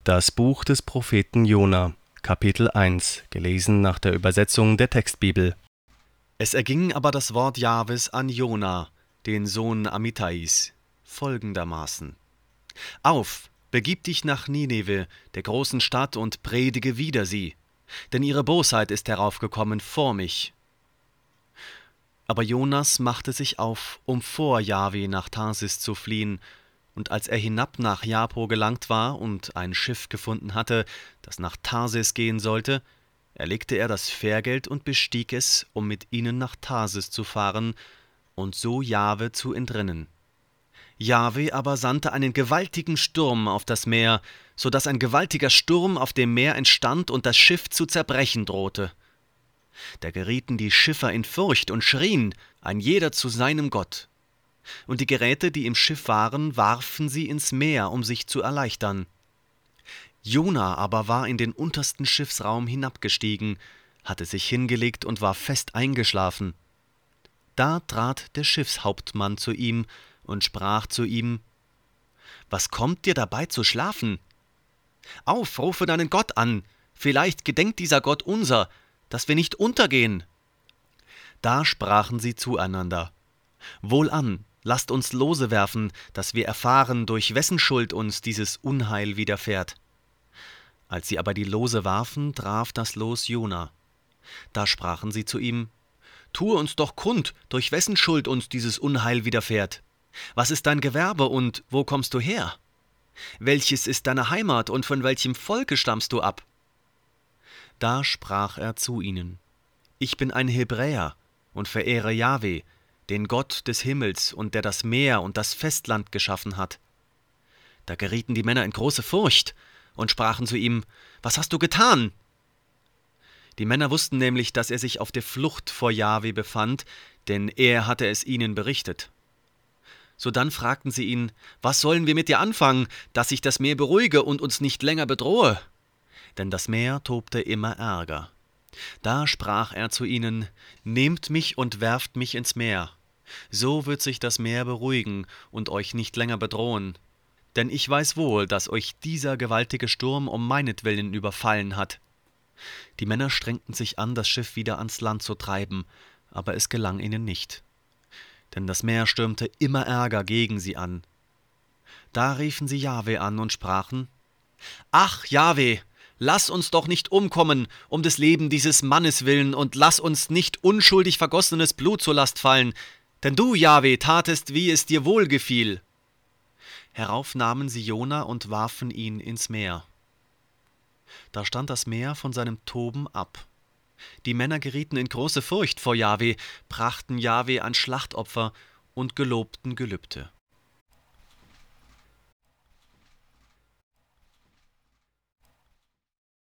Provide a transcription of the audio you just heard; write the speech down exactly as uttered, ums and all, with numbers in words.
Das Buch des Propheten Jona, Kapitel eins, gelesen nach der Übersetzung der Textbibel. Es erging aber das Wort Jahwes an Jona, den Sohn Amittais, folgendermaßen: Auf, begib dich nach Nineve, der großen Stadt, und predige wider sie, denn ihre Bosheit ist heraufgekommen vor mich. Aber Jonas machte sich auf, um vor Jahwe nach Tarsis zu fliehen, und als er hinab nach Jappo gelangt war und ein Schiff gefunden hatte, das nach Tarsis gehen sollte, erlegte er das Fährgeld und bestieg es, um mit ihnen nach Tarsis zu fahren und so Jahwe zu entrinnen. Jahwe aber sandte einen gewaltigen Sturm auf das Meer, so dass ein gewaltiger Sturm auf dem Meer entstand und das Schiff zu zerbrechen drohte. Da gerieten die Schiffer in Furcht und schrien, ein jeder zu seinem Gott. Und die Geräte, die im Schiff waren, warfen sie ins Meer, um sich zu erleichtern. Jona aber war in den untersten Schiffsraum hinabgestiegen, hatte sich hingelegt und war fest eingeschlafen. Da trat der Schiffshauptmann zu ihm und sprach zu ihm: Was kommt dir dabei zu schlafen? Auf, rufe deinen Gott an, vielleicht gedenkt dieser Gott unser, dass wir nicht untergehen. Da sprachen sie zueinander: Wohlan, lasst uns Lose werfen, dass wir erfahren, durch wessen Schuld uns dieses Unheil widerfährt. Als sie aber die Lose warfen, traf das Los Jona. Da sprachen sie zu ihm: Tue uns doch kund, durch wessen Schuld uns dieses Unheil widerfährt. Was ist dein Gewerbe und wo kommst du her? Welches ist deine Heimat und von welchem Volke stammst du ab? Da sprach er zu ihnen: Ich bin ein Hebräer und verehre Jahwe, den Gott des Himmels und der das Meer und das Festland geschaffen hat. Da gerieten die Männer in große Furcht und sprachen zu ihm: Was hast du getan? Die Männer wussten nämlich, dass er sich auf der Flucht vor Jahwe befand, denn er hatte es ihnen berichtet. Sodann fragten sie ihn: Was sollen wir mit dir anfangen, dass sich das Meer beruhige und uns nicht länger bedrohe? Denn das Meer tobte immer ärger. Da sprach er zu ihnen: Nehmt mich und werft mich ins Meer. So wird sich das Meer beruhigen und euch nicht länger bedrohen. Denn ich weiß wohl, dass euch dieser gewaltige Sturm um meinetwillen überfallen hat. Die Männer strengten sich an, das Schiff wieder ans Land zu treiben, aber es gelang ihnen nicht. Denn das Meer stürmte immer ärger gegen sie an. Da riefen sie Jahwe an und sprachen: Ach, Jahwe, lass uns doch nicht umkommen, um des Lebens dieses Mannes willen, und lass uns nicht unschuldig vergossenes Blut zur Last fallen, denn du, Jahwe, tatest, wie es dir wohlgefiel. Herauf nahmen sie Jona und warfen ihn ins Meer. Da stand das Meer von seinem Toben ab. Die Männer gerieten in große Furcht vor Jahwe, brachten Jahwe ein Schlachtopfer und gelobten Gelübde.